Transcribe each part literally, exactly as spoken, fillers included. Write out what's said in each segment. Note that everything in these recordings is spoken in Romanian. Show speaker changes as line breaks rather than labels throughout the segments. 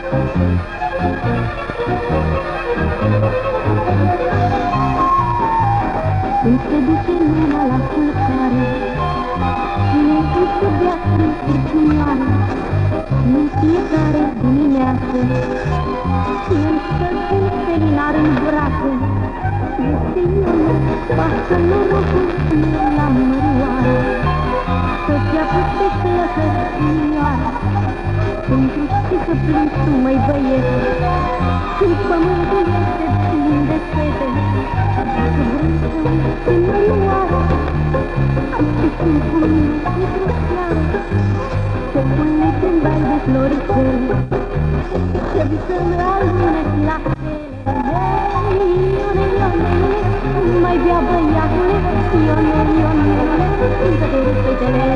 Când se duce luna la culcare, cine îi se dea prin cârțioare, în fiecare dimineață, și însă când felinar în brațe, este Iona, pasă norocul la mărioară, să-ți apus pe clăcățioară, pentru ce să plângi tu, măi băiete, când pământul este plin de fete. Dacă vrei să uiți în mărioară, am fi timpul într-o seară, să culegi în bai de floricele, să visăm aluneci la stele. Ione, ionele, mai bea băiatule, Ione, ionele, încă te rup fetele.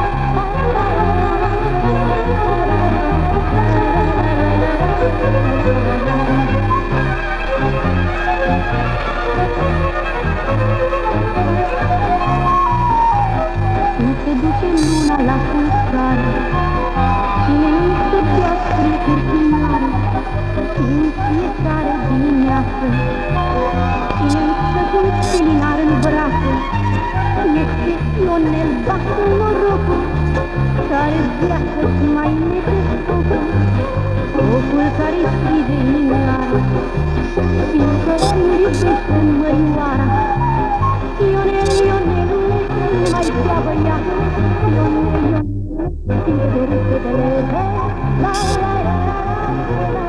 Când se duce luna la culcare, cine nu se dea spre cârțioare, și în fiecare dimineață, cine însă cu un felinar în brațe, este Ionel, bată norocul, care viață-ți mai nete focul, focul care-i strige inimioară, fiindcă îl iubește în mărioara. Ionel, Ionelule, mai bea băiatule, Ionel, Ionel, fiindcă te rup fetele. La la la la la la.